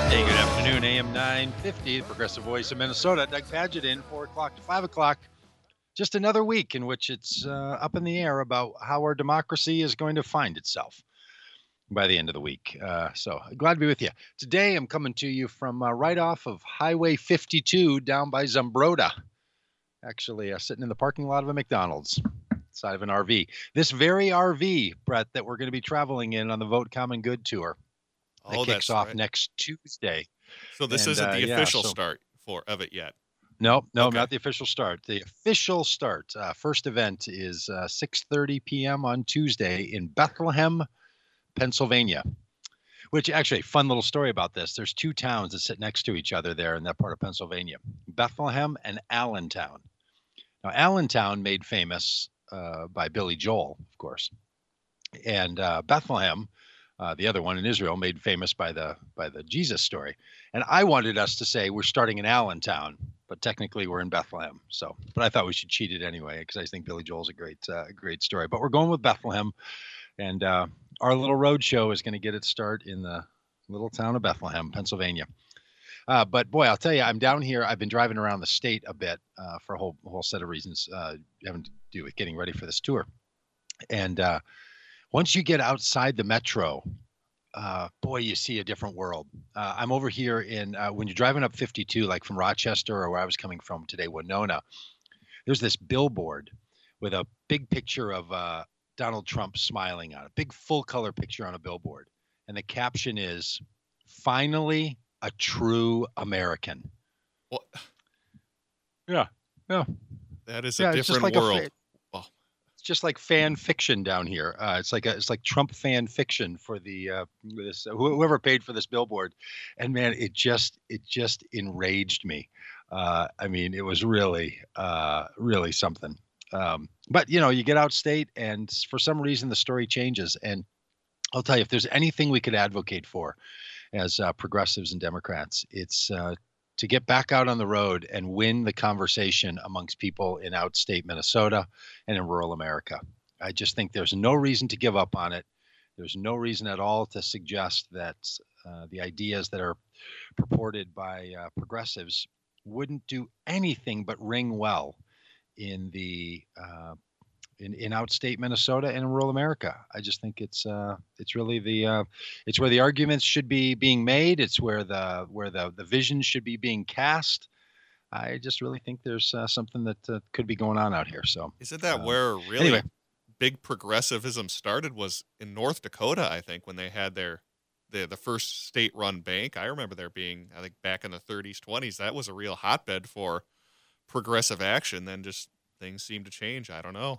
Hey, good afternoon, AM 950, the Progressive Voice of Minnesota. Doug Paget in, 4 o'clock to 5 o'clock. Just another week in which it's up in the air about how our democracy is going to find itself by the end of the week. So glad to be with you. Today, I'm coming to you from right off of Highway 52 down by Zumbrota. Actually, sitting in the parking lot of a McDonald's, side of an RV. This very RV, Brett, that we're going to be traveling in on the Vote Common Good tour. That Oh, kicks that's off right. next Tuesday. So this And isn't the official so start of it yet. no, Okay. not the official start. The official start, first event is 6:30 p.m. on Tuesday in Bethlehem, Pennsylvania. Which actually, fun little story about this. There's two towns that sit next to each other there in that part of Pennsylvania, Bethlehem and Allentown. Now, Allentown made famous by Billy Joel, of course, and Bethlehem, the other one in Israel, made famous by the Jesus story. And I wanted us to say we're starting in Allentown, but technically we're in Bethlehem. So, but I thought we should cheat it anyway because I think Billy Joel's a great story. But we're going with Bethlehem, and our little road show is going to get its start in the little town of Bethlehem, Pennsylvania. But boy, I'll tell you, I'm down here. I've been driving around the state a bit for a whole set of reasons having to do with getting ready for this tour. And once you get outside the metro, boy, you see a different world. I'm over here in when you're driving up 52, like from Rochester or where I was coming from today, Winona. There's this billboard with a big picture of Donald Trump smiling on it, big full color picture on a billboard, and the caption is "Finally a true American." Well, Yeah, yeah, that is yeah. a It's just different like world. Well, it's just like fan fiction down here. It's like Trump fan fiction for the whoever paid for this billboard, and man, it just enraged me. I mean, it was really really something. But you know, you get outstate, and for some reason, the story changes. And I'll tell you, if there's anything we could advocate for as progressives and Democrats, it's to get back out on the road and win the conversation amongst people in outstate Minnesota and in rural America. I just think there's no reason to give up on it. There's no reason at all to suggest that the ideas that are purported by progressives wouldn't do anything but ring well in the in outstate Minnesota and in rural America. I just think it's really it's where the arguments should be being made. It's where the vision should be being cast. I just really think there's something that could be going on out here. So isn't that where really anyway, big progressivism started? Was in North Dakota, I think, when they had the first state-run bank. I remember there being, I think, back in the 30s, 20s, that was a real hotbed for progressive action. Then just things seem to change. I don't know.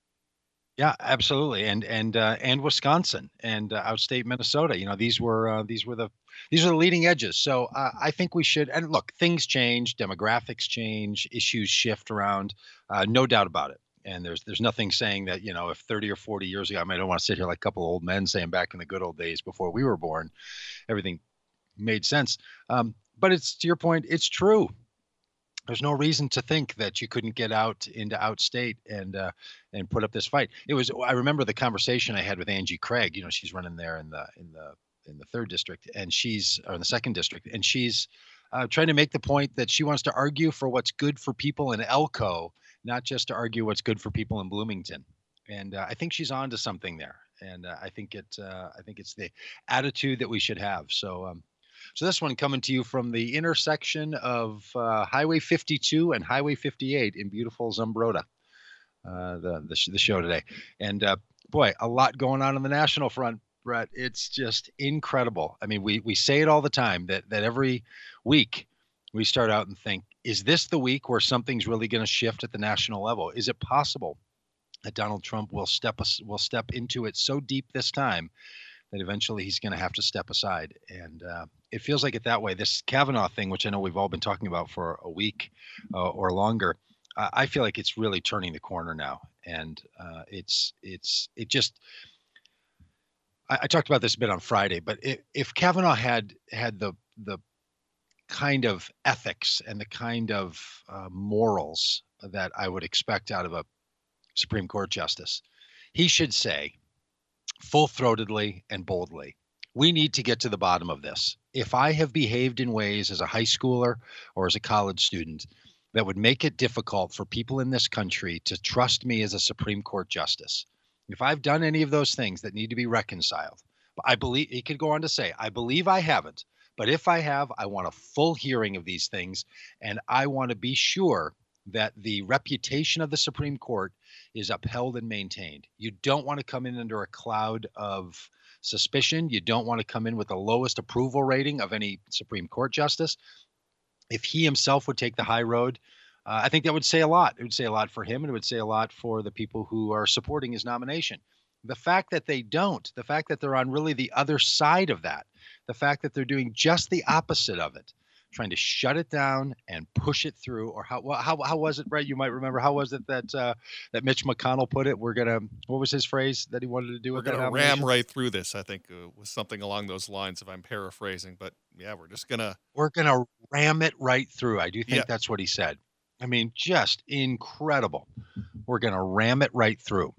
yeah, absolutely, and Wisconsin and outstate Minnesota. You know, these were the leading edges. So I think we should. And look, things change, demographics change, issues shift around, no doubt about it. And there's nothing saying that, you know, if 30 or 40 years ago, I mean, I don't want to sit here like a couple of old men saying back in the good old days before we were born, everything made sense. But it's to your point, it's true. There's no reason to think that you couldn't get out into outstate and put up this fight. I remember the conversation I had with Angie Craig. You know, she's running there in the third district, and or in the second district, and she's trying to make the point that she wants to argue for what's good for people in Elko, not just to argue what's good for people in Bloomington. And I think she's on to something there. And I think it's the attitude that we should have. So this one coming to you from the intersection of Highway 52 and Highway 58 in beautiful Zumbrota, the show today. And boy, a lot going on the national front, Brett. It's just incredible. I mean, we say it all the time that every week we start out and think, is this the week where something's really going to shift at the national level? Is it possible that Donald Trump will step into it so deep this time that eventually he's going to have to step aside? And it feels like it that way. This Kavanaugh thing, which I know we've all been talking about for a week or longer, I feel like it's really turning the corner now. And I talked about this a bit on Friday, but if Kavanaugh had the kind of ethics and the kind of morals that I would expect out of a Supreme Court justice, he should say full-throatedly and boldly, We need to get to the bottom of this. If I have behaved in ways as a high schooler or as a college student that would make it difficult for people in this country to trust me as a Supreme Court justice, if I've done any of those things that need to be reconciled, I believe he could go on to say, I believe I haven't, but if I have, I want a full hearing of these things. And I want to be sure that the reputation of the Supreme Court is upheld and maintained. You don't want to come in under a cloud of suspicion. You don't want to come in with the lowest approval rating of any Supreme Court justice. If he himself would take the high road, I think that would say a lot. It would say a lot for him, and it would say a lot for the people who are supporting his nomination. The fact that they don't, the fact that they're on really the other side of that, the fact that they're doing just the opposite of it, trying to shut it down and push it through, or how was it, Brett? You might remember, how was it that that Mitch McConnell put it? We're gonna, what was his phrase that he wanted to do? We're with that gonna nomination? ram right through this. I think was something along those lines, if I'm paraphrasing. But yeah, We're gonna ram it right through. I do think Yeah. that's what he said. I mean, just incredible. We're gonna ram it right through.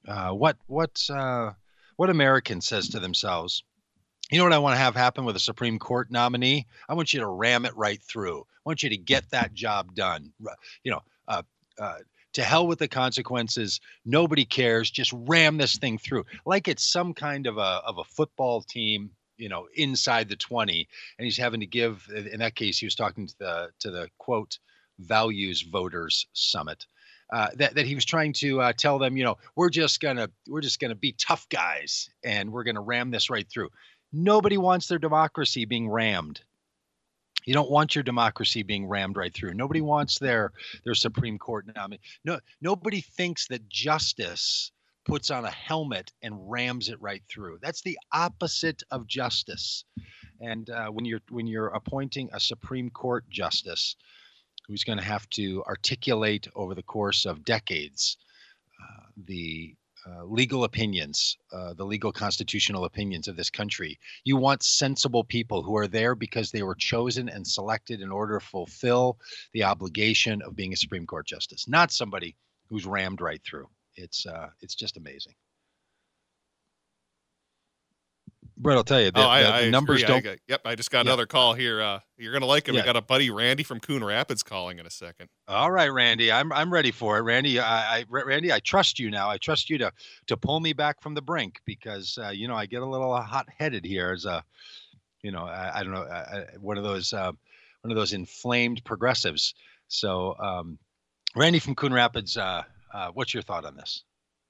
What American says to themselves, you know what I want to have happen with a Supreme Court nominee? I want you to ram it right through. I want you to get that job done. You know, to hell with the consequences. Nobody cares. Just ram this thing through, like it's some kind of a football team, you know, inside the 20, and he's having to give. In that case, he was talking to the quote values voters summit. That he was trying to tell them, you know, we're just gonna be tough guys, and we're gonna ram this right through. Nobody wants their democracy being rammed. You don't want your democracy being rammed right through. Nobody wants their Supreme Court nominee. No, nobody thinks that justice puts on a helmet and rams it right through. That's the opposite of justice. And when you're appointing a Supreme Court justice who's going to have to articulate over the course of decades the legal opinions, the legal constitutional opinions of this country. You want sensible people who are there because they were chosen and selected in order to fulfill the obligation of being a Supreme Court justice, not somebody who's rammed right through. It's just amazing. Brett, I'll tell you, I numbers agree. don't. Yep, I just got another call here. You're gonna like it. Yeah. We got a buddy Randy from Coon Rapids calling in a second. All right, Randy, I'm ready for it. Randy, Randy, I trust you now. I trust you to pull me back from the brink, because you know, I get a little hot-headed here as a, you know, I don't know, one of those inflamed progressives. So, Randy from Coon Rapids, what's your thought on this?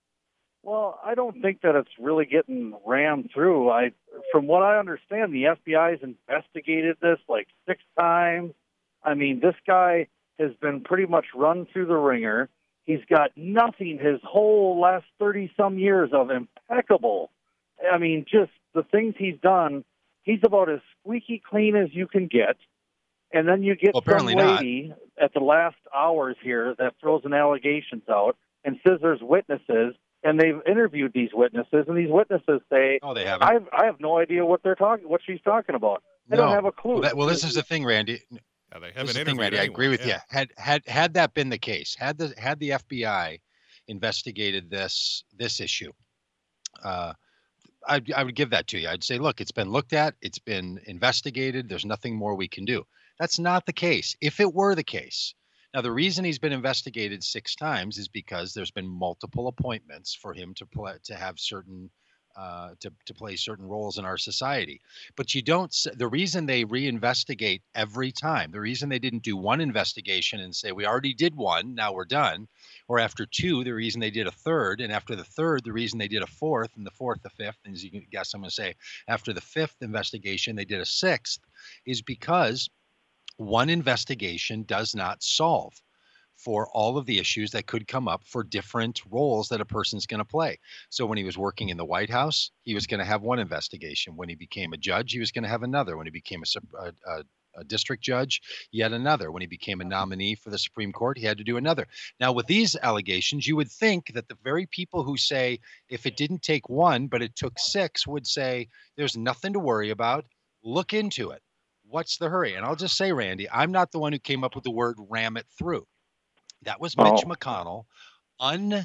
Well, I don't think that it's really getting rammed through. From what I understand, the FBI has investigated this like 6 times. I mean, this guy has been pretty much run through the ringer. He's got nothing his whole last 30-some years of impeccable. I mean, just the things he's done, he's about as squeaky clean as you can get. And then you get some lady at the last hours here that throws an allegations out and says there's witnesses. And they've interviewed these witnesses, and these witnesses say, "Oh, they haven't. I have no idea what she's talking about. They don't have a clue." Well, this is the thing, Randy. Yeah, they haven't interviewed anyone. I agree with you. Had that been the case, had the FBI investigated this issue, I would give that to you. I'd say, look, it's been looked at, it's been investigated. There's nothing more we can do. That's not the case. If it were the case. Now, the reason he's been investigated 6 times is because there's been multiple appointments for him to have certain to play certain roles in our society. But you don't. The reason they reinvestigate every time, the reason they didn't do one investigation and say we already did one, now we're done, or after 2, the reason they did a third, and after the third, the reason they did a fourth, and the fourth, the fifth, and as you can guess, I'm going to say after the 5th investigation, they did a 6th, is because one investigation does not solve for all of the issues that could come up for different roles that a person's going to play. So when he was working in the White House, he was going to have one investigation. When he became a judge, he was going to have another. When he became a district judge, yet another. When he became a nominee for the Supreme Court, he had to do another. Now, with these allegations, you would think that the very people who say, if it didn't take 1, but it took 6, would say, there's nothing to worry about. Look into it. What's the hurry? And I'll just say, Randy, I'm not the one who came up with the word ram it through. That was Mitch McConnell,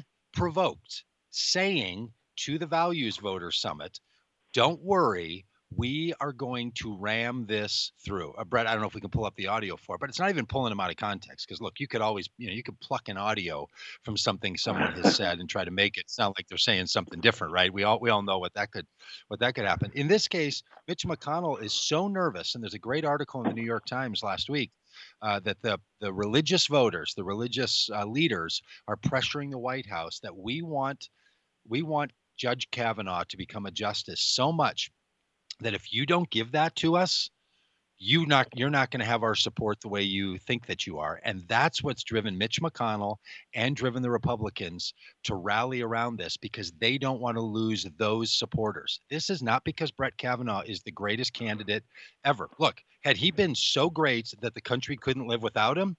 unprovoked, saying to the Values Voter Summit, don't worry, we are going to ram this through. Brett, I don't know if we can pull up the audio for it, but it's not even pulling them out of context. Because look, you could always, you could pluck an audio from something someone has said and try to make it sound like they're saying something different, right? We all know what that could happen. In this case, Mitch McConnell is so nervous, and there's a great article in the New York Times last week that the religious voters, the religious leaders, are pressuring the White House that we want Judge Kavanaugh to become a justice so much that if you don't give that to us, you're not going to have our support the way you think that you are. And that's what's driven Mitch McConnell and driven the Republicans to rally around this, because they don't want to lose those supporters. This is not because Brett Kavanaugh is the greatest candidate ever. Look, had he been so great that the country couldn't live without him,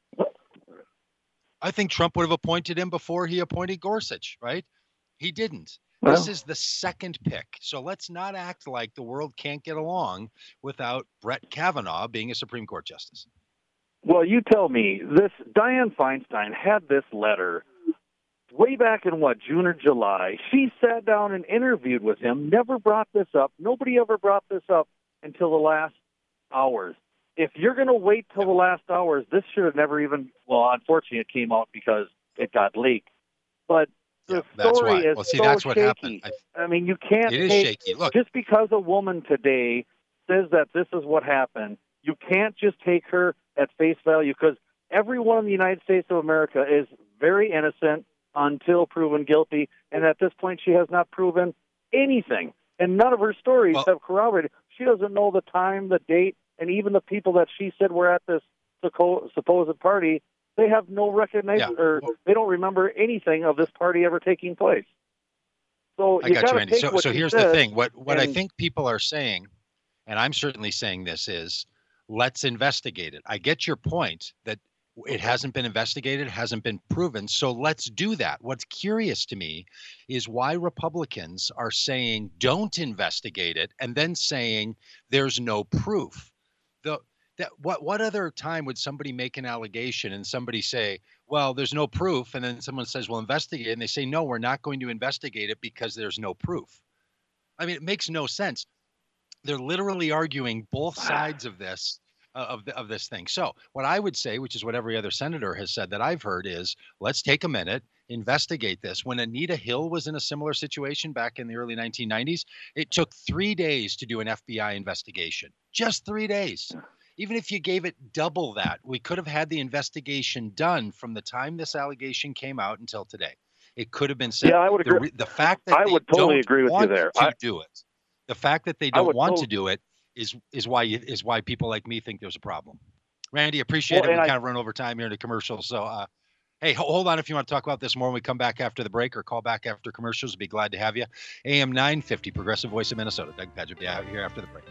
I think Trump would have appointed him before he appointed Gorsuch, right? He didn't. Well, this is the second pick. So let's not act like the world can't get along without Brett Kavanaugh being a Supreme Court justice. Well, you tell me, this Dianne Feinstein had this letter way back in, June or July. She sat down and interviewed with him, never brought this up. Nobody ever brought this up until the last hours. If you're going to wait till the last hours, this should have never even, unfortunately it came out because it got leaked. But the story is that's so what shaky. happened. I mean, you can't It is take, shaky. Look, just because a woman today says that this is what happened, you can't just take her at face value, because everyone in the United States of America is very innocent until proven guilty, and at this point she has not proven anything. And none of her stories have corroborated. She doesn't know the time, the date, and even the people that she said were at this supposed party, they have no recognition, or they don't remember anything of this party ever taking place. So I got you, Randy. So here's the thing. What I think people are saying, and I'm certainly saying this, is let's investigate it. I get your point that it hasn't been investigated, hasn't been proven, so let's do that. What's curious to me is why Republicans are saying don't investigate it and then saying there's no proof. What other time would somebody make an allegation and somebody say, well, there's no proof, and then someone says, well, investigate it, and they say, no, we're not going to investigate it because there's no proof? I mean, it makes no sense. They're literally arguing both sides of this of this thing. So what I would say, which is what every other senator has said that I've heard, is let's take a minute, investigate this. When Anita Hill was in a similar situation back in the early 1990s, it took 3 days to do an FBI investigation. Just 3 days. Even if you gave it double that, we could have had the investigation done from the time this allegation came out until today. It could have been said. Yeah, I would agree. The fact that I would totally agree with you there. Do it. The fact that they don't want to do it is why people like me think there's a problem. Randy, appreciate it. We kind of run over time here in the commercials. So, hey, hold on if you want to talk about this more when we come back after the break, or call back after commercials. We'll be glad to have you. AM 950, Progressive Voice of Minnesota. Doug Padgett will be out here after the break.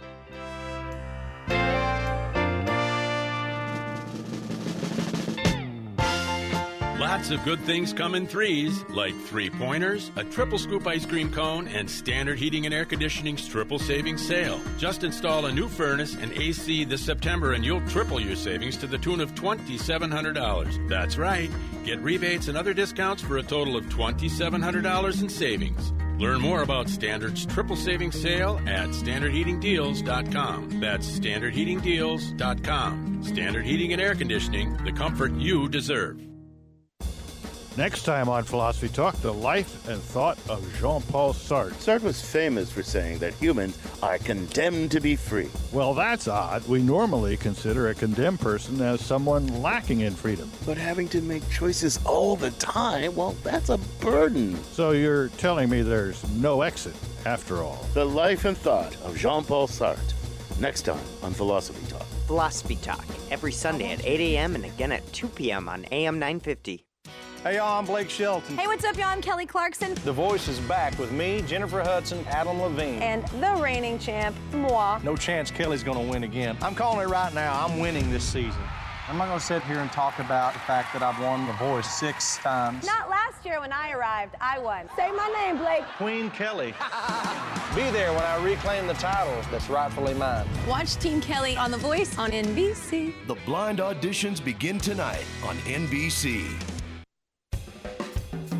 Lots of good things come in threes, like 3-pointers, a triple scoop ice cream cone, and Standard Heating and Air Conditioning's triple savings sale. Just install a new furnace and AC this September, and you'll triple your savings to the tune of $2,700. That's right. Get rebates and other discounts for a total of $2,700 in savings. Learn more about Standard's triple savings sale at StandardHeatingDeals.com. That's StandardHeatingDeals.com. Standard Heating and Air Conditioning, the comfort you deserve. Next time on Philosophy Talk, the life and thought of Jean-Paul Sartre. Sartre was famous for saying that humans are condemned to be free. Well, that's odd. We normally consider a condemned person as someone lacking in freedom. But having to make choices all the time, well, that's a burden. So you're telling me there's no exit, after all. The life and thought of Jean-Paul Sartre. Next time on Philosophy Talk. Philosophy Talk, every Sunday at 8 a.m. and again at 2 p.m. on AM 950. Hey, y'all, I'm Blake Shelton. Hey, what's up, y'all? I'm Kelly Clarkson. The Voice is back with me, Jennifer Hudson, Adam Levine. And the reigning champ, moi. No chance Kelly's going to win again. I'm calling it right now. I'm winning this season. I'm not going to sit here and talk about the fact that I've won The Voice 6 times. Not last year when I arrived. I won. Say my name, Blake. Queen Kelly. Be there when I reclaim the title that's rightfully mine. Watch Team Kelly on The Voice on NBC. The blind auditions begin tonight on NBC. The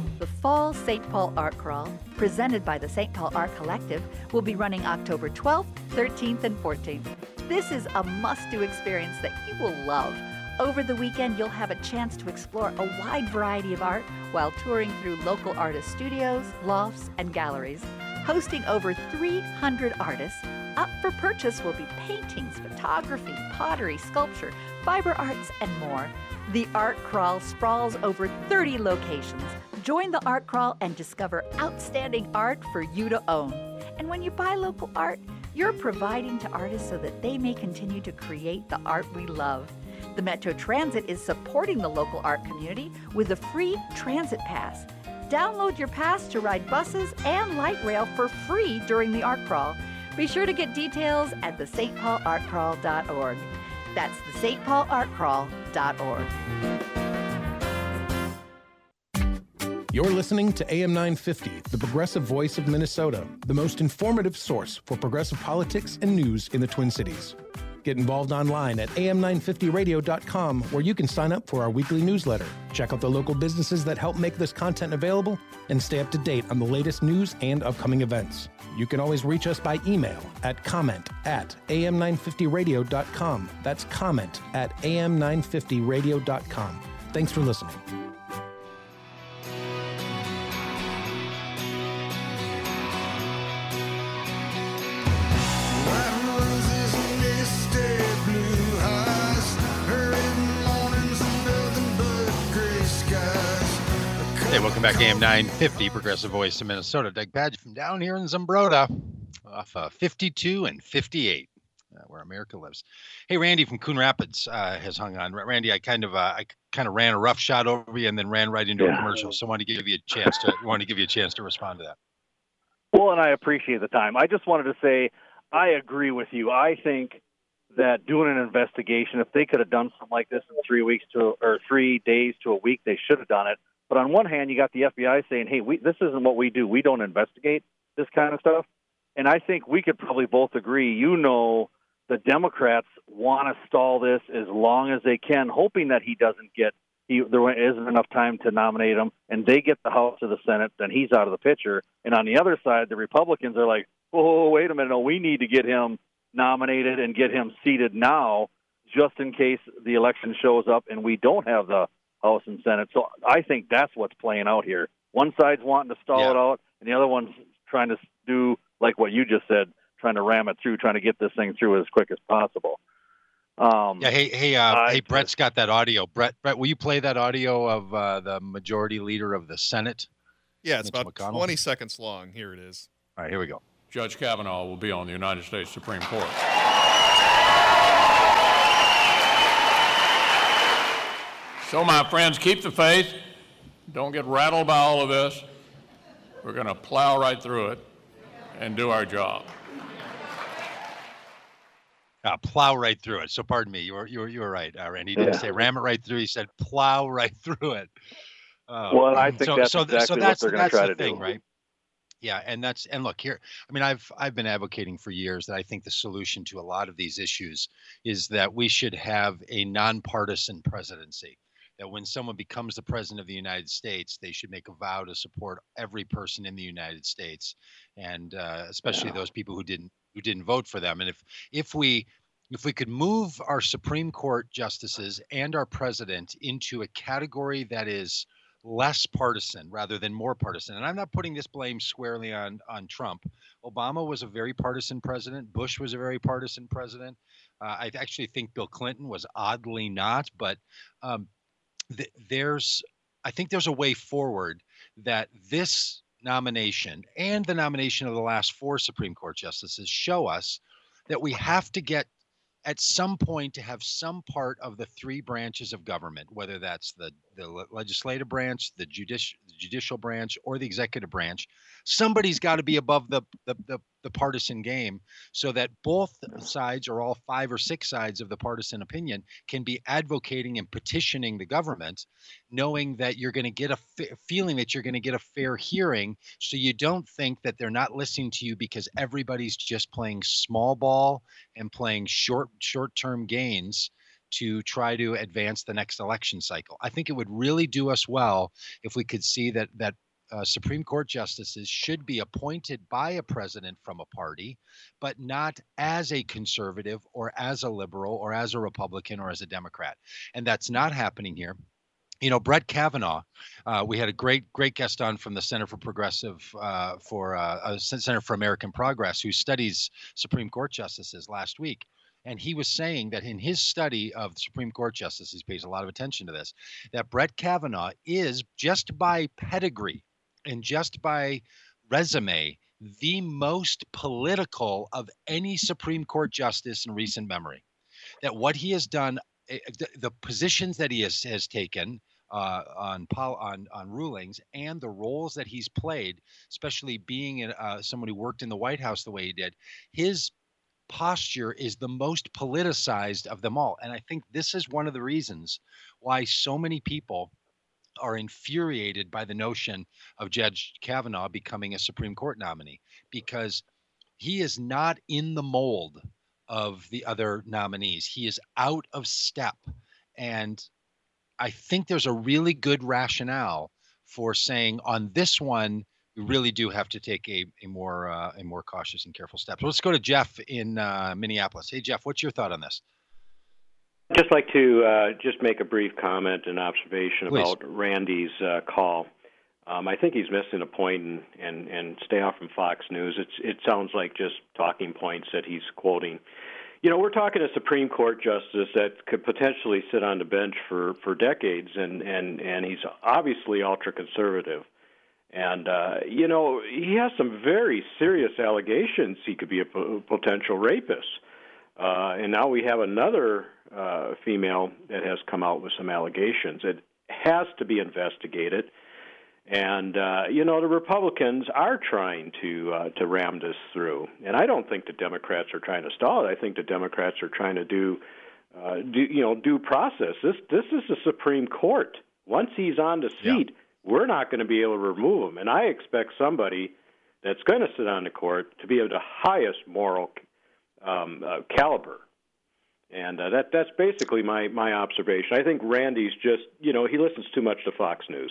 Fall St. Paul Art Crawl, presented by the St. Paul Art Collective, will be running October 12th, 13th, and 14th. This is a must-do experience that you will love. Over the weekend, you'll have a chance to explore a wide variety of art while touring through local artist studios, lofts, and galleries. Hosting over 300 artists, up for purchase will be paintings, photography, pottery, sculpture, fiber arts, and more. The Art Crawl sprawls over 30 locations. Join the Art Crawl and discover outstanding art for you to own. And when you buy local art, you're providing to artists so that they may continue to create the art we love. The Metro Transit is supporting the local art community with a free transit pass. Download your pass to ride buses and light rail for free during the Art Crawl. Be sure to get details at thestpaulartcrawl.org. That's thestpaulartcrawl.org. You're listening to AM 950, the progressive voice of Minnesota, the most informative source for progressive politics and news in the Twin Cities. Get involved online at am950radio.com, where you can sign up for our weekly newsletter, check out the local businesses that help make this content available, and stay up to date on the latest news and upcoming events. You can always reach us by email at comment@am950radio.com. That's comment@am950radio.com. Thanks for listening. Hey, welcome back to AM 950, Progressive Voice of Minnesota. Doug Padgett from down here in Zumbrota, off 52 and 58, where America lives. Hey, Randy from Coon Rapids has hung on. Randy, I kind of ran a rough shot over you and then ran right into a commercial, so I wanted to give you a chance to respond to that. Well, and I appreciate the time. I just wanted to say I agree with you. I think that doing an investigation, if they could have done something like this in 3 days to a week, they should have done it. But on one hand, you got the FBI saying, hey, this isn't what we do. We don't investigate this kind of stuff. And I think we could probably both agree, the Democrats want to stall this as long as they can, hoping that there isn't enough time to nominate him, and they get the House or the Senate, then he's out of the picture. And on the other side, the Republicans are like, oh, wait a minute, no, we need to get him nominated and get him seated now just in case the election shows up and we don't have the House and Senate. So I think that's what's playing out here. One side's wanting to stall it out, and the other one's trying to do like what you just said, trying to ram it through, trying to get this thing through as quick as possible. Hey, Brett's got that audio. Brett, will you play that audio of the majority leader of the Senate? Yeah, it's about 20 seconds long. Here it is. All right, here we go. Judge Kavanaugh will be on the United States Supreme Court. So, my friends, keep the faith. Don't get rattled by all of this. We're going to plow right through it and do our job. Plow right through it. So, pardon me, you were right, Randy. He didn't say ram it right through. He said plow right through it. Well, I think that's exactly what they're going to try to do, right? Yeah, and look here. I mean, I've been advocating for years that I think the solution to a lot of these issues is that we should have a nonpartisan presidency. That when someone becomes the president of the United States, they should make a vow to support every person in the United States, and especially those people who didn't vote for them. And if we could move our Supreme Court justices and our president into a category that is less partisan rather than more partisan, and I'm not putting this blame squarely on Trump. Obama was a very partisan president. Bush was a very partisan president. I actually think Bill Clinton was oddly not, but I think there's a way forward that this nomination and the nomination of the last 4 Supreme Court justices show us that we have to get at some point to have some part of the 3 branches of government, whether that's the legislative branch, the judicial branch, or the executive branch. Somebody's got to be above the partisan game so that both sides, or all 5 or 6 sides of the partisan opinion, can be advocating and petitioning the government, knowing that you're going to get feeling that you're going to get a fair hearing, so you don't think that they're not listening to you because everybody's just playing small ball and playing short-term gains to try to advance the next election cycle. I think it would really do us well if we could see that Supreme Court justices should be appointed by a president from a party, but not as a conservative or as a liberal or as a Republican or as a Democrat. And that's not happening here. You know, Brett Kavanaugh, we had a great guest on from the Center for Progressive, Center for American Progress, who studies Supreme Court justices last week. And he was saying that in his study of the Supreme Court justices, he pays a lot of attention to this, that Brett Kavanaugh is, just by pedigree and just by resume, the most political of any Supreme Court justice in recent memory. That what he has done, the positions that he has taken on rulings, and the roles that he's played, especially being someone who worked in the White House the way he did, his posture is the most politicized of them all. And I think this is one of the reasons why so many people are infuriated by the notion of Judge Kavanaugh becoming a Supreme Court nominee, because he is not in the mold of the other nominees. He is out of step. And I think there's a really good rationale for saying on this one, we really do have to take a more cautious and careful step. So let's go to Jeff in Minneapolis. Hey, Jeff, what's your thought on this? I'd just like to just make a brief comment and observation Please. about Randy's call. I think he's missing a point, and stay off from Fox News. It sounds like just talking points that he's quoting. You know, we're talking a Supreme Court justice that could potentially sit on the bench for decades, and he's obviously ultra-conservative. And, you know, he has some very serious allegations. He could be a potential rapist. And now we have another female that has come out with some allegations. It has to be investigated. And, you know, the Republicans are trying to ram this through. And I don't think the Democrats are trying to stall it. I think the Democrats are trying to do due process. This is the Supreme Court. Once he's on the seat, we're not going to be able to remove him. And I expect somebody that's going to sit on the court to be of the highest moral caliber. And that's basically my observation. I think Randy's just, you know, he listens too much to Fox News.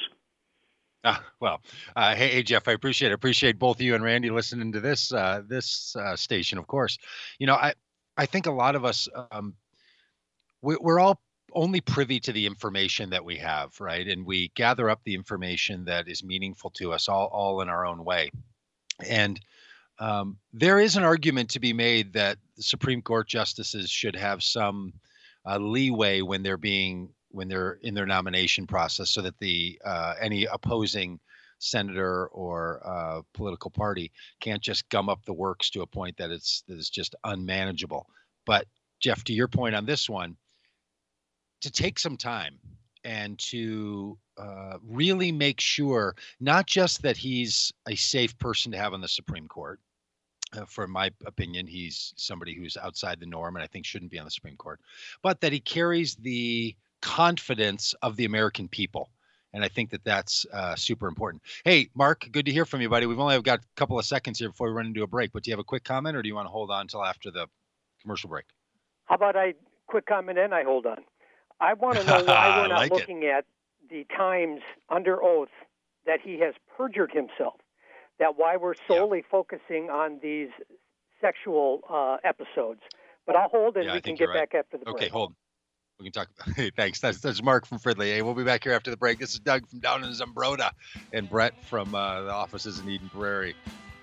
Hey, Jeff, I appreciate both you and Randy listening to this station, of course. You know, I think a lot of us, we're all only privy to the information that we have, right? And we gather up the information that is meaningful to us all in our own way. And there is an argument to be made that the Supreme Court justices should have some leeway when they're in their nomination process, so that the any opposing senator or political party can't just gum up the works to a point that it's just unmanageable. But Jeff, to your point on this one, to take some time and to really make sure not just that he's a safe person to have on the Supreme Court. For my opinion, he's somebody who's outside the norm and I think shouldn't be on the Supreme Court, but that he carries the confidence of the American people. And I think that that's super important. Hey, Mark, good to hear from you, buddy. We've only got a couple of seconds here before we run into a break, but do you have a quick comment or do you want to hold on until after the commercial break? How about I quick comment and I hold on? I want to know why we're not looking at the times under oath that he has perjured himself, that why we're solely focusing on these sexual episodes. But I'll hold and we can get back after the break. Okay, hold. We can talk. Hey, thanks. That's Mark from Fridley. Hey, we'll be back here after the break. This is Doug from down in Zumbrota and Brett from the offices in Eden Prairie.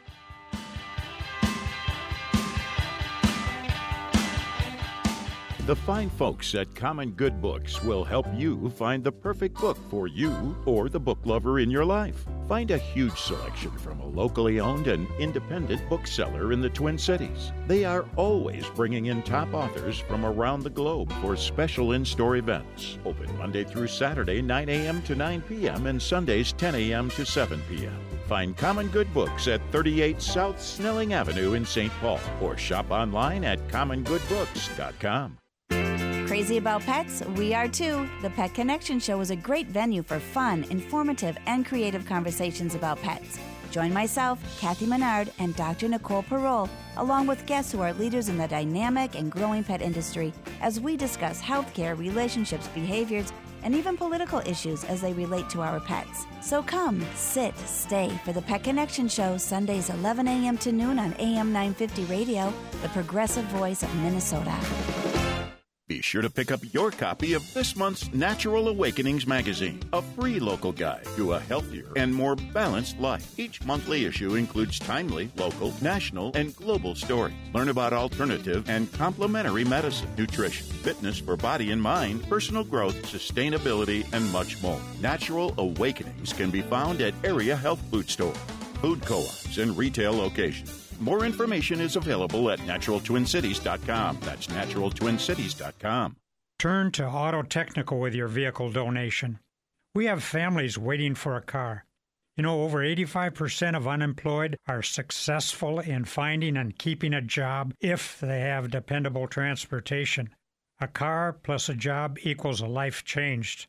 The fine folks at Common Good Books will help you find the perfect book for you or the book lover in your life. Find a huge selection from a locally owned and independent bookseller in the Twin Cities. They are always bringing in top authors from around the globe for special in-store events. Open Monday through Saturday, 9 a.m. to 9 p.m. and Sundays, 10 a.m. to 7 p.m. Find Common Good Books at 38 South Snelling Avenue in St. Paul or shop online at commongoodbooks.com. Crazy about pets? We are too. The Pet Connection Show is a great venue for fun, informative, and creative conversations about pets. Join myself, Kathy Menard, and Dr. Nicole Parole, along with guests who are leaders in the dynamic and growing pet industry, as we discuss healthcare, relationships, behaviors, and even political issues as they relate to our pets. So come, sit, stay for the Pet Connection Show, Sundays 11 a.m. to noon on AM 950 Radio, the progressive voice of Minnesota. Be sure to pick up your copy of this month's Natural Awakenings magazine, a free local guide to a healthier and more balanced life. Each monthly issue includes timely, local, national, and global stories. Learn about alternative and complementary medicine, nutrition, fitness for body and mind, personal growth, sustainability, and much more. Natural Awakenings can be found at area health food stores, food co-ops, and retail locations. More information is available at naturaltwincities.com. That's naturaltwincities.com. Turn to Auto Technical with your vehicle donation. We have families waiting for a car. You know, over 85% of unemployed are successful in finding and keeping a job if they have dependable transportation. A car plus a job equals a life changed.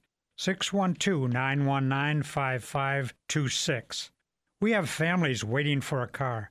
612-919-5526. We have families waiting for a car.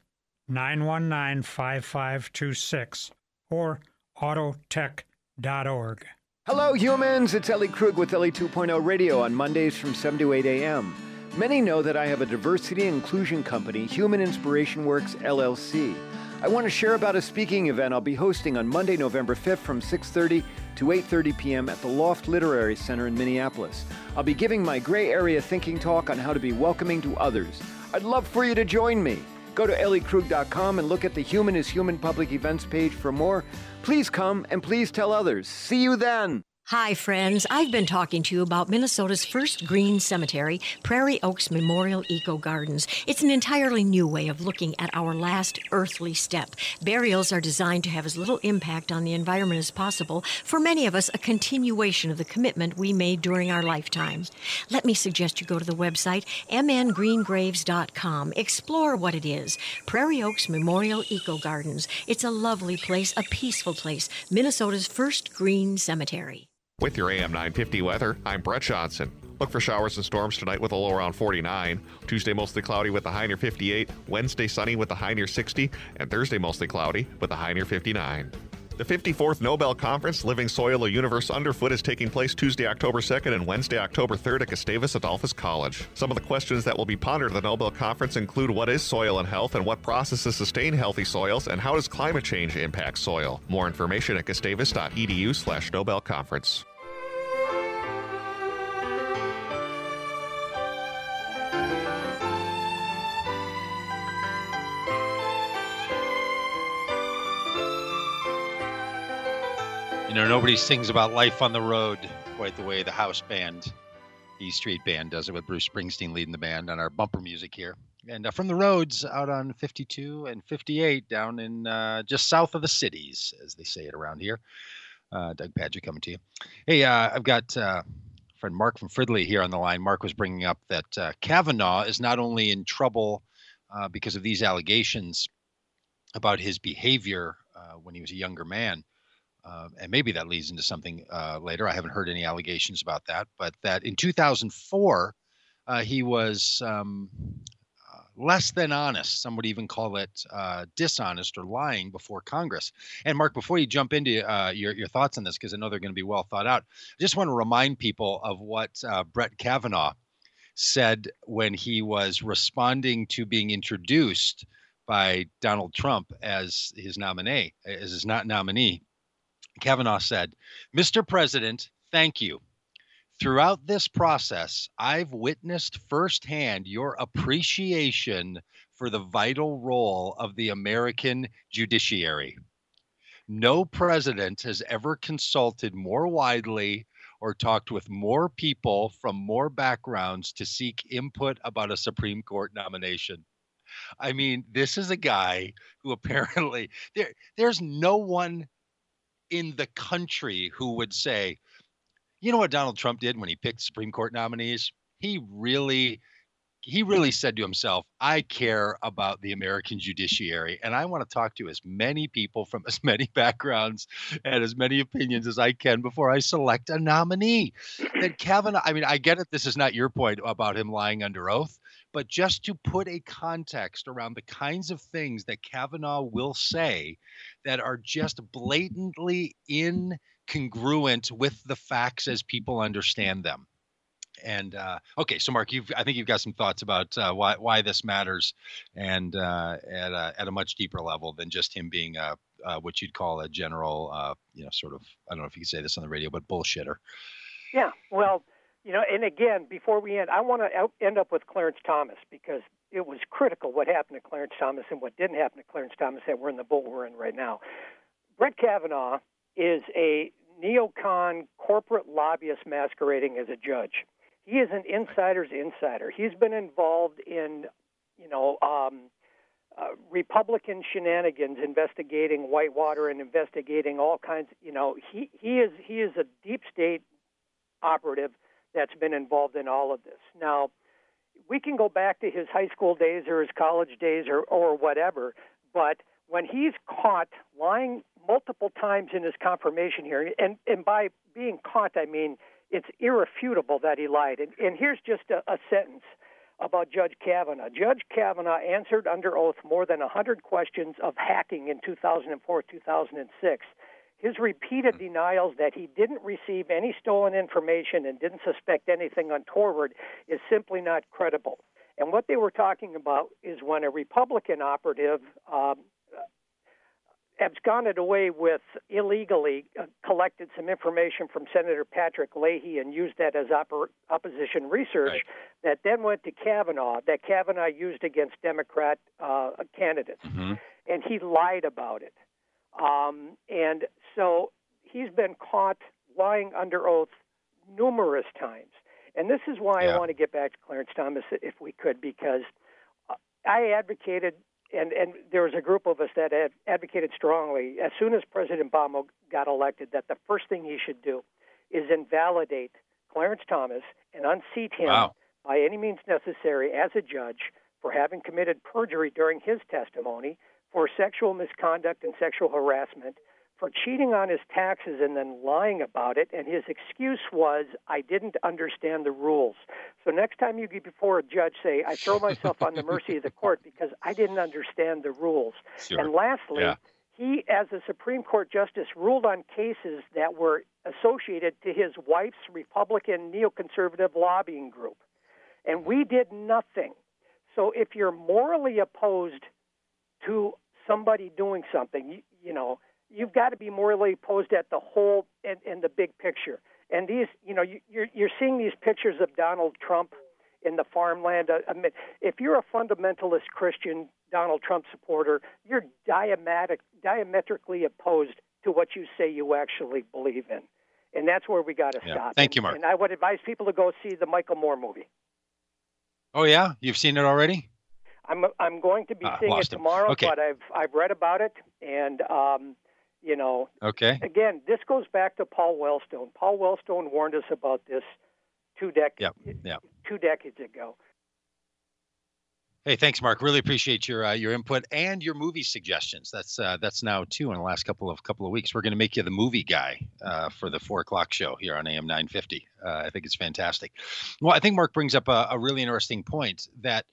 919-5526 or autotech.org. Hello, humans. It's Ellie Krug with Ellie 2.0 Radio on Mondays from 7 to 8 a.m. Many know that I have a diversity and inclusion company, Human Inspiration Works, LLC. I want to share about a speaking event I'll be hosting on Monday, November 5th from 6:30 to 8:30 p.m. at the Loft Literary Center in Minneapolis. I'll be giving my gray area thinking talk on how to be welcoming to others. I'd love for you to join me. Go to elliekrug.com and look at the Human is Human public events page for more. Please come and please tell others. See you then. Hi, friends. I've been talking to you about Minnesota's first green cemetery, Prairie Oaks Memorial Eco Gardens. It's an entirely new way of looking at our last earthly step. Burials are designed to have as little impact on the environment as possible. For many of us, a continuation of the commitment we made during our lifetime. Let me suggest you go to the website mngreengraves.com. Explore what it is. Prairie Oaks Memorial Eco Gardens. It's a lovely place, a peaceful place. Minnesota's first green cemetery. With your AM 950 weather, I'm Brett Johnson. Look for showers and storms tonight with a low around 49. Tuesday mostly cloudy with a high near 58. Wednesday sunny with a high near 60. And Thursday mostly cloudy with a high near 59. The 54th Nobel Conference, Living Soil, a Universe Underfoot, is taking place Tuesday, October 2nd and Wednesday, October 3rd at Gustavus Adolphus College. Some of the questions that will be pondered at the Nobel Conference include what is soil and health and what processes sustain healthy soils and how does climate change impact soil. More information at gustavus.edu/Nobel Conference. You know, nobody sings about life on the road quite the way the house band, E Street Band, does it with Bruce Springsteen leading the band on our bumper music here. And from the roads out on 52 and 58 down in just south of the cities, as they say it around here. Doug Padgett coming to you. Hey, I've got friend Mark from Fridley here on the line. Mark was bringing up that Kavanaugh is not only in trouble because of these allegations about his behavior when he was a younger man, and maybe that leads into something later. I haven't heard any allegations about that, but that in 2004, he was less than honest. Some would even call it dishonest or lying before Congress. And Mark, before you jump into your thoughts on this, because I know they're going to be well thought out, I just want to remind people of what Brett Kavanaugh said when he was responding to being introduced by Donald Trump as his nominee, as his nominee. Kavanaugh said, "Mr. President, thank you. Throughout this process, I've witnessed firsthand your appreciation for the vital role of the American judiciary. No president has ever consulted more widely or talked with more people from more backgrounds to seek input about a Supreme Court nomination." I mean, this is a guy who apparently there's no one in the country who would say, you know what Donald Trump did when he picked Supreme Court nominees? He really said to himself, I care about the American judiciary, and I want to talk to as many people from as many backgrounds and as many opinions as I can before I select a nominee. That Kavanaugh, I mean, I get it. This is not your point about him lying under oath, but just to put a context around the kinds of things that Kavanaugh will say that are just blatantly incongruent with the facts as people understand them. And okay, so Mark, I think you've got some thoughts about why this matters, and at a much deeper level than just him being what you'd call a general, sort of, I don't know if you can say this on the radio, but bullshitter. Yeah, well, and again, before we end, I want to end up with Clarence Thomas, because it was critical what happened to Clarence Thomas and what didn't happen to Clarence Thomas that we're in the boat we're in right now. Brett Kavanaugh is a neocon corporate lobbyist masquerading as a judge. He is an insider's insider. He's been involved in, Republican shenanigans, investigating Whitewater and investigating all kinds. He is a deep state operative that's been involved in all of this. Now, we can go back to his high school days or his college days or whatever, but when he's caught lying multiple times in his confirmation hearing, and by being caught, I mean it's irrefutable that he lied. And here's just a sentence about Judge Kavanaugh. Judge Kavanaugh answered under oath more than 100 questions of hacking in 2004, 2006. His repeated denials that he didn't receive any stolen information and didn't suspect anything untoward is simply not credible. And what they were talking about is when a Republican operative absconded away with illegally collected some information from Senator Patrick Leahy and used that as opposition research that then went to Kavanaugh, that Kavanaugh used against Democrat candidates. Mm-hmm. And he lied about it. And so he's been caught lying under oath numerous times. And this is why I want to get back to Clarence Thomas, if we could, because I advocated, and there was a group of us that had advocated strongly, as soon as President Obama got elected, that the first thing he should do is invalidate Clarence Thomas and unseat him by any means necessary as a judge for having committed perjury during his testimony, for sexual misconduct and sexual harassment, for cheating on his taxes and then lying about it. And his excuse was, I didn't understand the rules. So next time you get before a judge, say, I throw myself on the mercy of the court because I didn't understand the rules. Sure. And lastly, he, as a Supreme Court justice, ruled on cases that were associated to his wife's Republican neoconservative lobbying group. And we did nothing. So if you're morally opposed to somebody doing something, you've got to be morally opposed at the whole and the big picture. And these, you're seeing these pictures of Donald Trump in the farmland. If you're a fundamentalist Christian Donald Trump supporter, you're diametrically opposed to what you say you actually believe in. And that's where we got to stop. Thank you, Mark. And I would advise people to go see the Michael Moore movie. Oh, yeah? You've seen it already? I'm going to be seeing it tomorrow, but I've read about it, and Okay. Again, this goes back to Paul Wellstone. Paul Wellstone warned us about this 2 decades ago. Hey, thanks, Mark. Really appreciate your input and your movie suggestions. That's now 2 in the last couple of weeks. We're going to make you the movie guy for the 4:00 show here on AM 950. I think it's fantastic. Well, I think Mark brings up a really interesting point that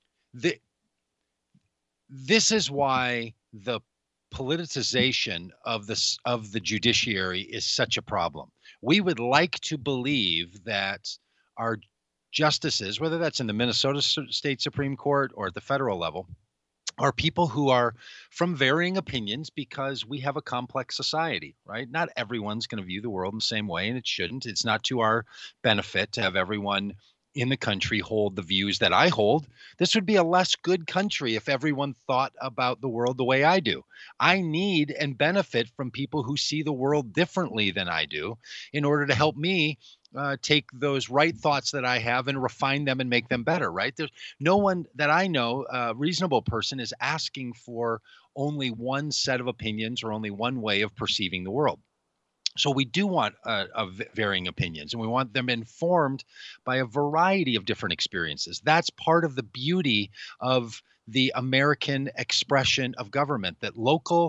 this is why the politicization of the judiciary is such a problem. We would like to believe that our justices, whether that's in the Minnesota State Supreme Court or at the federal level, are people who are from varying opinions because we have a complex society, right? Not everyone's going to view the world in the same way, and it shouldn't. It's not to our benefit to have everyone in the country hold the views that I hold. This would be a less good country if everyone thought about the world the way I do. I need and benefit from people who see the world differently than I do in order to help me take those right thoughts that I have and refine them and make them better, right? There's no one that I know, a reasonable person, is asking for only one set of opinions or only one way of perceiving the world. So we do want varying opinions, and we want them informed by a variety of different experiences. That's part of the beauty of the American expression of government, that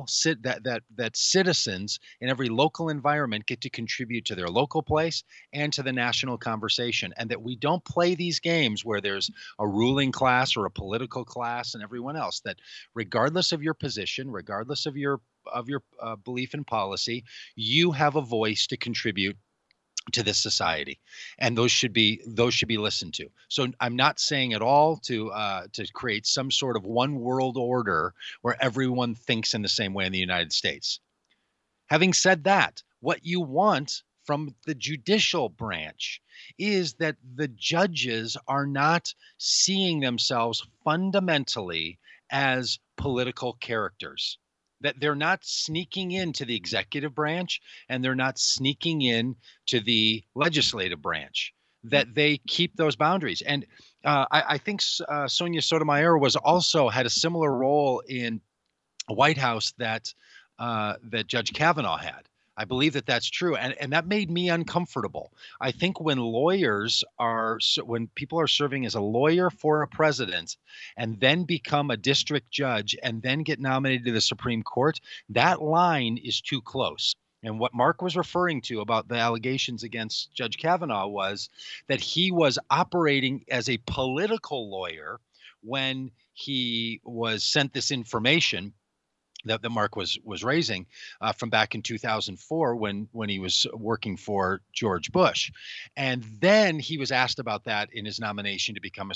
that citizens in every local environment get to contribute to their local place and to the national conversation, and that we don't play these games where there's a ruling class or a political class and everyone else, that regardless of your position, regardless of your belief in policy, you have a voice to contribute to this society, and those should be listened to. So I'm not saying at all to create some sort of one world order where everyone thinks in the same way in the United States. Having said that, what you want from the judicial branch is that the judges are not seeing themselves fundamentally as political characters, that they're not sneaking into the executive branch and they're not sneaking in to the legislative branch, that they keep those boundaries. And I think Sonia Sotomayor had a similar role in a White House that Judge Kavanaugh had. I believe that that's true. And that made me uncomfortable. I think when people are serving as a lawyer for a president and then become a district judge and then get nominated to the Supreme Court, that line is too close. And what Mark was referring to about the allegations against Judge Kavanaugh was that he was operating as a political lawyer when he was sent this information that Mark was raising from back in 2004 when he was working for George Bush. And then he was asked about that in his nomination to become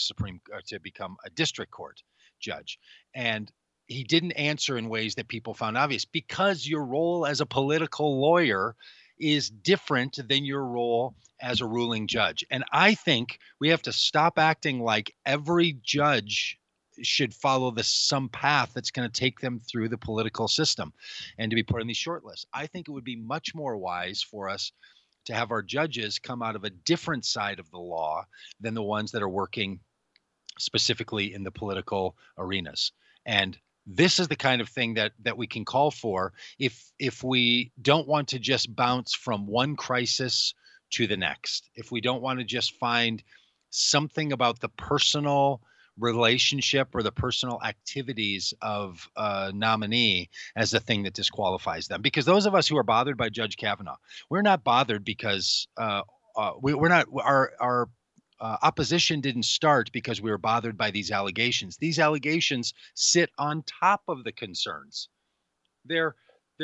a district court judge. And he didn't answer in ways that people found obvious, because your role as a political lawyer is different than your role as a ruling judge. And I think we have to stop acting like every judge should follow some path that's going to take them through the political system and to be put on these short lists. I think it would be much more wise for us to have our judges come out of a different side of the law than the ones that are working specifically in the political arenas. And this is the kind of thing that we can call for if we don't want to just bounce from one crisis to the next, if we don't want to just find something about the personal relationship or the personal activities of a nominee as the thing that disqualifies them. Because those of us who are bothered by Judge Kavanaugh, we're not bothered because we're not our opposition didn't start because we were bothered by these allegations. These allegations sit on top of the concerns. They're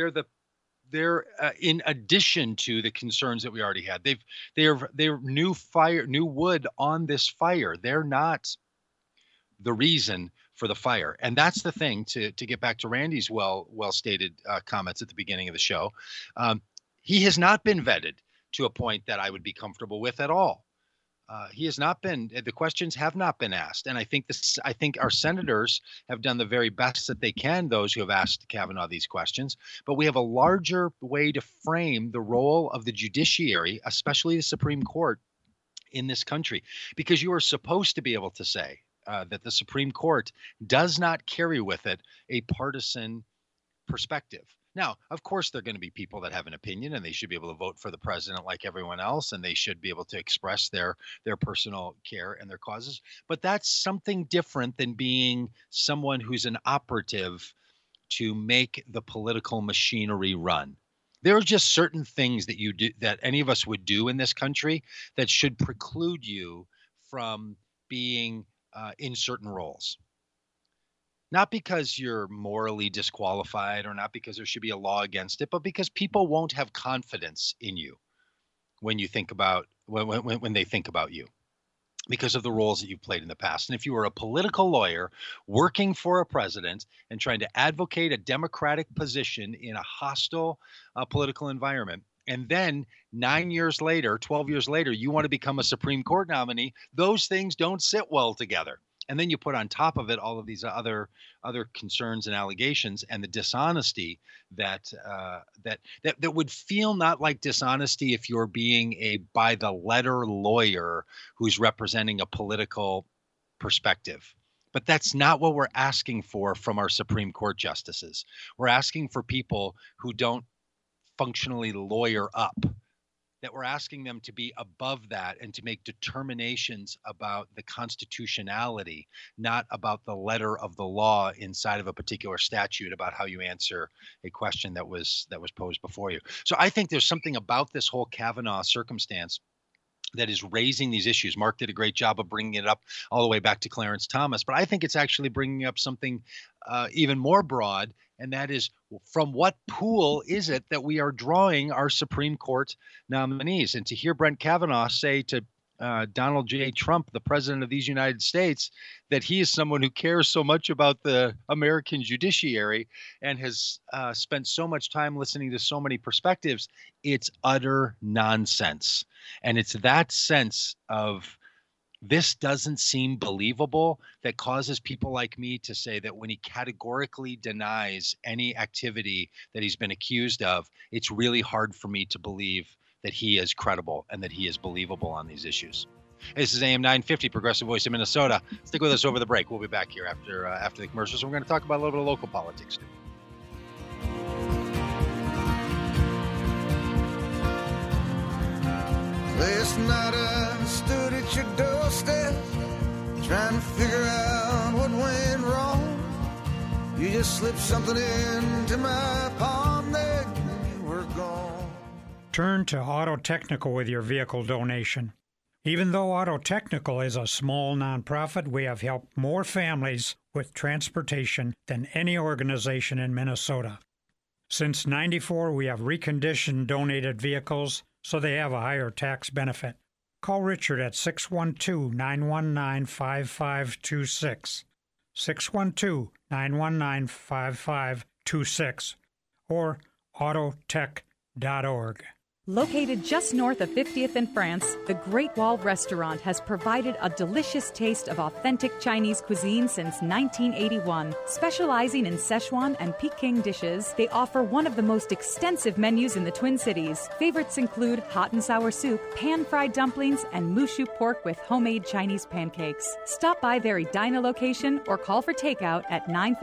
in addition to the concerns that we already had. They're new wood on this fire. They're not the reason for the fire. And that's the thing, to get back to Randy's well stated comments at the beginning of the show. He has not been vetted to a point that I would be comfortable with at all. He has not been, the questions have not been asked. And I think our senators have done the very best that they can, those who have asked Kavanaugh these questions. But we have a larger way to frame the role of the judiciary, especially the Supreme Court in this country, because you are supposed to be able to say that the Supreme Court does not carry with it a partisan perspective. Now, of course, there are going to be people that have an opinion, and they should be able to vote for the president like everyone else, and they should be able to express their personal care and their causes. But that's something different than being someone who's an operative to make the political machinery run. There are just certain things that you do, that any of us would do in this country, that should preclude you from being in certain roles. Not because you're morally disqualified or not because there should be a law against it, but because people won't have confidence in you when you think about when they think about you, because of the roles that you've played in the past. And if you were a political lawyer working for a president and trying to advocate a democratic position in a hostile political environment, and then 9 years later, 12 years later, you want to become a Supreme Court nominee, those things don't sit well together. And then you put on top of it all of these other concerns and allegations and the dishonesty that would feel not like dishonesty if you're being a by the letter lawyer who's representing a political perspective. But that's not what we're asking for from our Supreme Court justices. We're asking for people who don't functionally lawyer up that we're asking them to be above that and to make determinations about the constitutionality, not about the letter of the law inside of a particular statute about how you answer a question that was posed before you. So I think there's something about this whole Kavanaugh circumstance that is raising these issues. Mark did a great job of bringing it up all the way back to Clarence Thomas, but I think it's actually bringing up something even more broad, and that is, from what pool is it that we are drawing our Supreme Court nominees? And to hear Brett Kavanaugh say to Donald J. Trump, the president of these United States, that he is someone who cares so much about the American judiciary and has spent so much time listening to so many perspectives, it's utter nonsense. And it's that sense of this doesn't seem believable that causes people like me to say that when he categorically denies any activity that he's been accused of, it's really hard for me to believe that he is credible and that he is believable on these issues. This is AM 950, Progressive Voice of Minnesota. Stick with us over the break. We'll be back here after the commercials. We're going to talk about a little bit of local politics too. Last night I stood at your doorstep trying to figure out what went wrong. You just slipped something into my palm there and you were gone. Turn to Auto Technical with your vehicle donation. Even though Auto Technical is a small nonprofit, we have helped more families with transportation than any organization in Minnesota. Since '94, we have reconditioned donated vehicles so they have a higher tax benefit. Call Richard at 612-919-5526, 612-919-5526, or autotech.org. Located just north of 50th in France, the Great Wall Restaurant has provided a delicious taste of authentic Chinese cuisine since 1981. Specializing in Szechuan and Peking dishes, they offer one of the most extensive menus in the Twin Cities. Favorites include hot and sour soup, pan-fried dumplings, and mushu pork with homemade Chinese pancakes. Stop by their Edina location or call for takeout at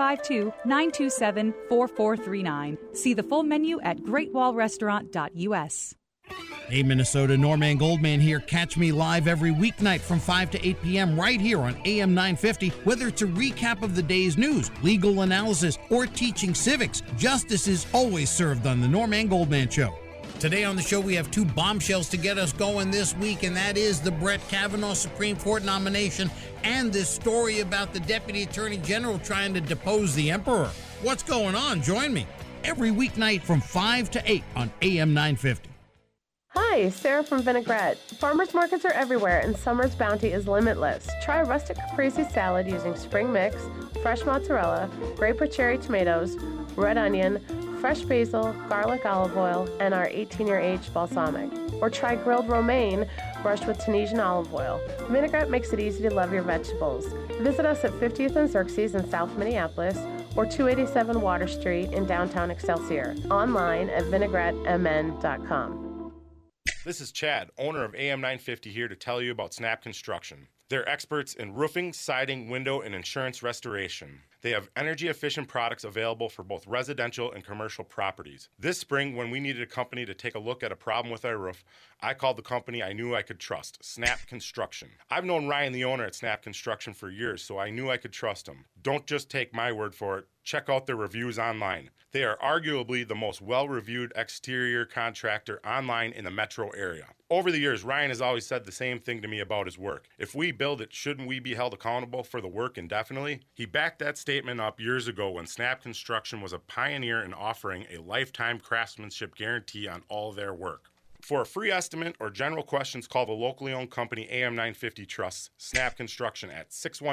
952-927-4439. See the full menu at greatwallrestaurant.us. Hey Minnesota, Norman Goldman here. Catch me live every weeknight from 5 to 8 p.m. right here on AM 950. Whether it's a recap of the day's news, legal analysis, or teaching civics, justice is always served on the Norman Goldman Show. Today on the show, we have two bombshells to get us going this week, and that is the Brett Kavanaugh Supreme Court nomination and this story about the Deputy Attorney General trying to depose the Emperor. What's going on? Join me every weeknight from 5 to 8 on AM 950. Hi, Sarah from Vinaigrette. Farmers markets are everywhere and summer's bounty is limitless. Try a rustic caprese salad using spring mix, fresh mozzarella, grape with cherry tomatoes, red onion, fresh basil, garlic olive oil, and our 18-year aged balsamic. Or try grilled romaine brushed with Tunisian olive oil. Vinaigrette makes it easy to love your vegetables. Visit us at 50th and Xerxes in South Minneapolis or 287 Water Street in downtown Excelsior. Online at vinaigrettemn.com. This is Chad, owner of AM 950, here to tell you about Snap Construction. They're experts in roofing, siding, window, and insurance restoration. They have energy-efficient products available for both residential and commercial properties. This spring, when we needed a company to take a look at a problem with our roof, I called the company I knew I could trust, Snap Construction. I've known Ryan, the owner at Snap Construction, for years, so I knew I could trust him. Don't just take my word for it. Check out their reviews online. They are arguably the most well-reviewed exterior contractor online in the metro area. Over the years, Ryan has always said the same thing to me about his work. If we build it, shouldn't we be held accountable for the work indefinitely? He backed that statement up years ago when Snap Construction was a pioneer in offering a lifetime craftsmanship guarantee on all their work. For a free estimate or general questions, call the locally owned company AM 950 Trust, Snap Construction at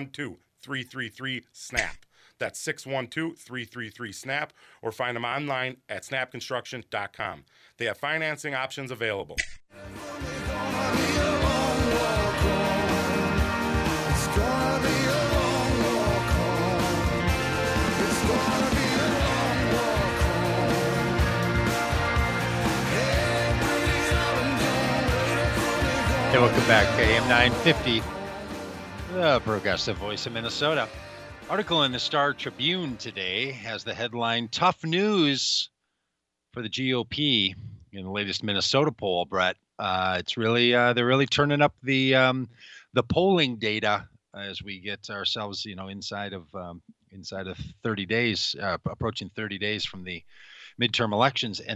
612-333-SNAP. That's 612-333-SNAP, or find them online at snapconstruction.com. They have financing options available. Hey, welcome back to AM 950, the Progressive Voice of Minnesota. Article in the Star Tribune today has the headline, "Tough News for the GOP" in the latest Minnesota poll, Brett. It's really they're really turning up the polling data as we get ourselves, inside of 30 days, approaching 30 days from the midterm elections, and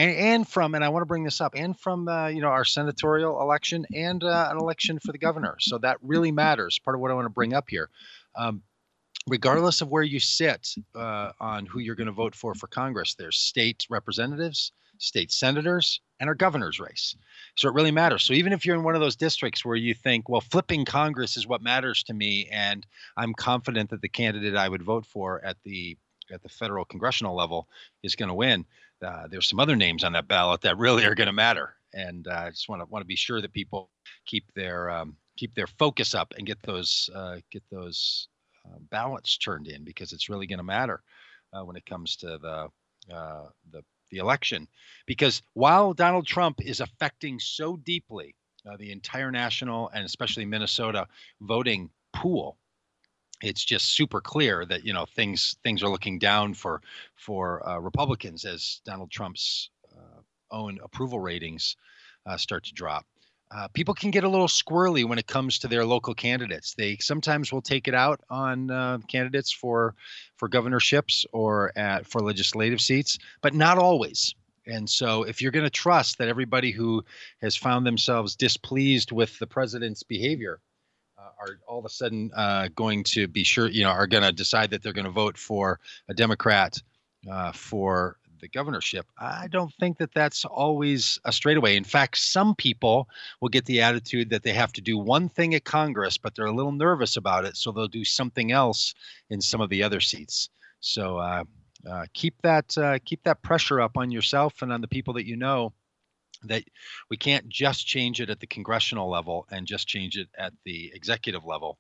I want to bring this up, and from our senatorial election and an election for the governor. So that really matters. Part of what I want to bring up here. Regardless of where you sit on who you're going to vote for Congress, there's state representatives, state senators, and our governor's race. So it really matters. So even if you're in one of those districts where you think, well, flipping Congress is what matters to me, and I'm confident that the candidate I would vote for at the federal congressional level is going to win, there's some other names on that ballot that really are going to matter. And I just want to be sure that people keep their focus up and get those ballots turned in, because it's really going to matter when it comes to the election. Because while Donald Trump is affecting so deeply the entire national and especially Minnesota voting pool, it's just super clear that things are looking down for Republicans as Donald Trump's own approval ratings start to drop. People can get a little squirrely when it comes to their local candidates. They sometimes will take it out on candidates for governorships or for legislative seats, but not always. And so if you're going to trust that everybody who has found themselves displeased with the president's behavior are all of a sudden going to be sure, are going to decide that they're going to vote for a Democrat for the governorship, I don't think that that's always a straightaway. In fact, some people will get the attitude that they have to do one thing at Congress, but they're a little nervous about it, so they'll do something else in some of the other seats. So keep that pressure up on yourself and on the people that you know, that we can't just change it at the congressional level and just change it at the executive level.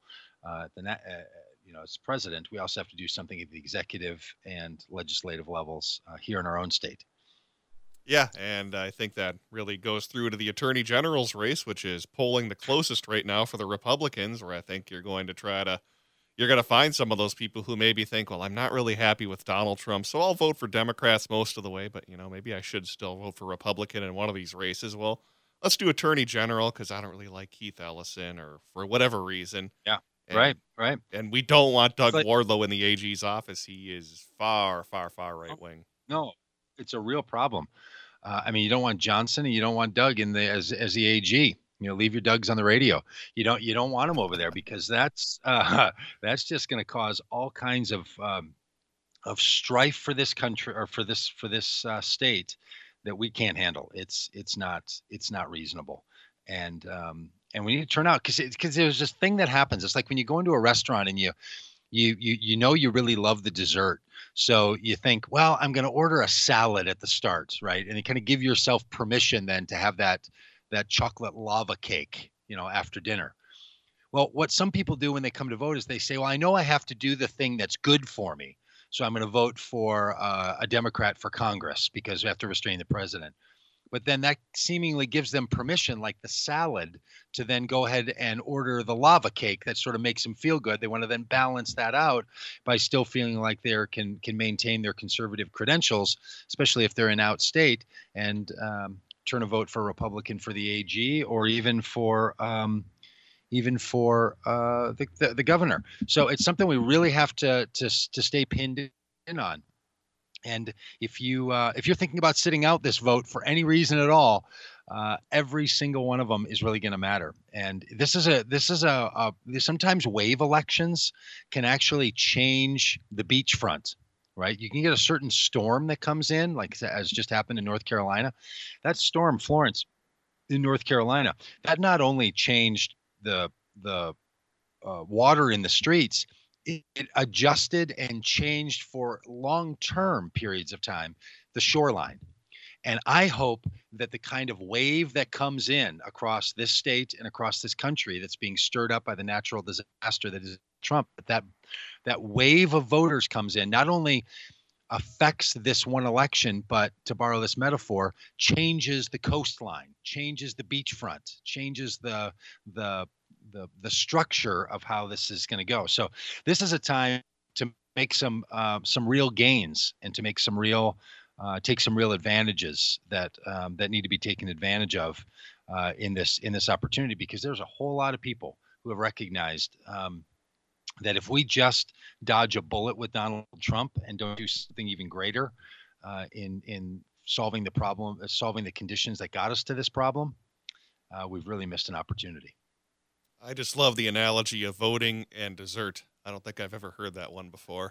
As president, we also have to do something at the executive and legislative levels here in our own state. Yeah, and I think that really goes through to the Attorney General's race, which is polling the closest right now for the Republicans, where I think you're going to find some of those people who maybe think, well, I'm not really happy with Donald Trump, so I'll vote for Democrats most of the way, but maybe I should still vote for Republican in one of these races. Well, let's do Attorney General because I don't really like Keith Ellison or for whatever reason. Yeah. And, right. And we don't want Doug Wardlow in the AG's office. He is far, far, far right wing. No, it's a real problem. You don't want Johnson and you don't want Doug in as the AG. Leave your Dougs on the radio. You don't want them over there, because that's just going to cause all kinds of strife for this country or for this state that we can't handle. It's not reasonable. And we need to turn out, because there's this thing that happens. It's like when you go into a restaurant and you really love the dessert. So you think, well, I'm going to order a salad at the start, right? And you kind of give yourself permission then to have that chocolate lava cake, after dinner. Well, what some people do when they come to vote is they say, well, I know I have to do the thing that's good for me, so I'm going to vote for a Democrat for Congress because we have to restrain the president. But then that seemingly gives them permission, like the salad, to then go ahead and order the lava cake that sort of makes them feel good. They want to then balance that out by still feeling like they can maintain their conservative credentials, especially if they're in outstate, and turn a vote for a Republican for the AG, or even for the governor. So it's something we really have to stay pinned in on. And if you're thinking about sitting out this vote for any reason at all, every single one of them is really going to matter. And this is sometimes wave elections can actually change the beachfront, right? You can get a certain storm that comes in, like as just happened in North Carolina. That storm, Florence, in North Carolina, that not only changed the water in the streets, it adjusted and changed for long-term periods of time the shoreline. And I hope that the kind of wave that comes in across this state and across this country that's being stirred up by the natural disaster that is Trump, that wave of voters comes in, not only affects this one election, but, to borrow this metaphor, changes the coastline, changes the beachfront, changes the structure of how this is going to go. So this is a time to make some real gains and to make some real take some real advantages that need to be taken advantage of in this opportunity, because there's a whole lot of people who have recognized that if we just dodge a bullet with Donald Trump and don't do something even greater in solving the problem, solving the conditions that got us to this problem, we've really missed an opportunity. I just love the analogy of voting and dessert. I don't think I've ever heard that one before.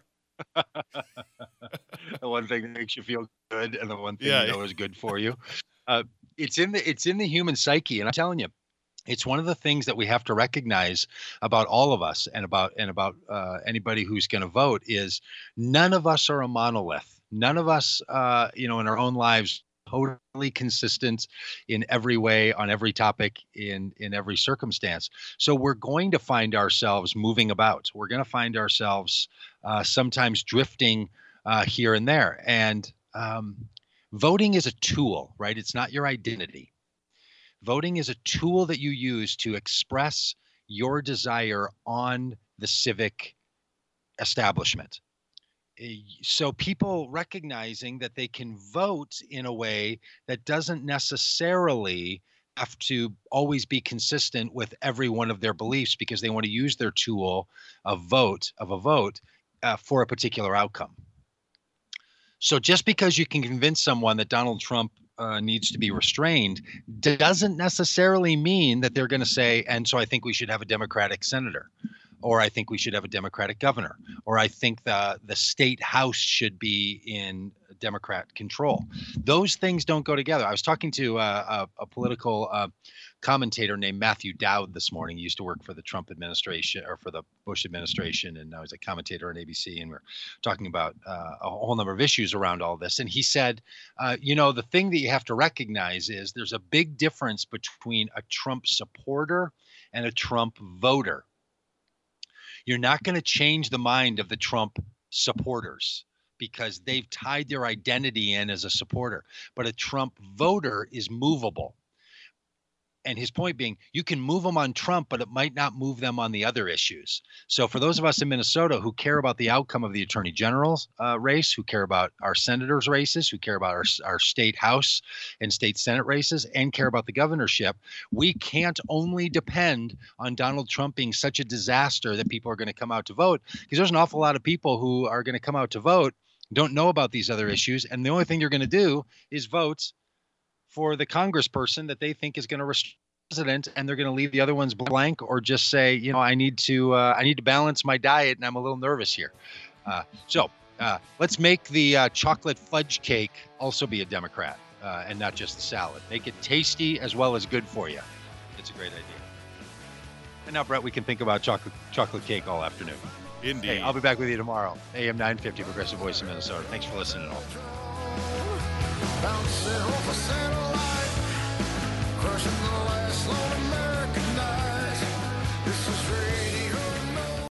The one thing that makes you feel good, and the one thing you know is good for you. It's in the human psyche, and I'm telling you, it's one of the things that we have to recognize about all of us and about anybody who's going to vote is none of us are a monolith. None of us, in our own lives, totally consistent in every way, on every topic, in every circumstance. So we're going to find ourselves moving about. We're going to find ourselves sometimes drifting here and there. And voting is a tool, right? It's not your identity. Voting is a tool that you use to express your desire on the civic establishment. So people recognizing that they can vote in a way that doesn't necessarily have to always be consistent with every one of their beliefs, because they want to use their tool of a vote for a particular outcome. So just because you can convince someone that Donald Trump needs to be restrained doesn't necessarily mean that they're going to say, and so I think we should have a Democratic senator, or I think we should have a Democratic governor, or I think the state house should be in Democrat control. Those things don't go together. I was talking to a political commentator named Matthew Dowd this morning. He used to work for the Trump administration, or for the Bush administration, and now he's a commentator on ABC, and we're talking about a whole number of issues around all this. And he said, the thing that you have to recognize is there's a big difference between a Trump supporter and a Trump voter. You're not going to change the mind of the Trump supporters because they've tied their identity in as a supporter. But a Trump voter is movable. And his point being, you can move them on Trump, but it might not move them on the other issues. So for those of us in Minnesota who care about the outcome of the Attorney General's race, who care about our senators' races, who care about our state House and state Senate races, and care about the governorship, we can't only depend on Donald Trump being such a disaster that people are going to come out to vote, because there's an awful lot of people who are going to come out to vote, don't know about these other issues, and the only thing you're going to do is vote for the congressperson that they think is going to restrain the president, and they're going to leave the other ones blank, or just say, I need to balance my diet, and I'm a little nervous here. So let's make the chocolate fudge cake also be a Democrat, and not just the salad. Make it tasty as well as good for you. It's a great idea. And now, Brett, we can think about chocolate cake all afternoon. Indeed. Hey, I'll be back with you tomorrow. AM 950, Progressive Voice of Minnesota. Thanks for listening all. Bouncing off a satellite, crushing the last load of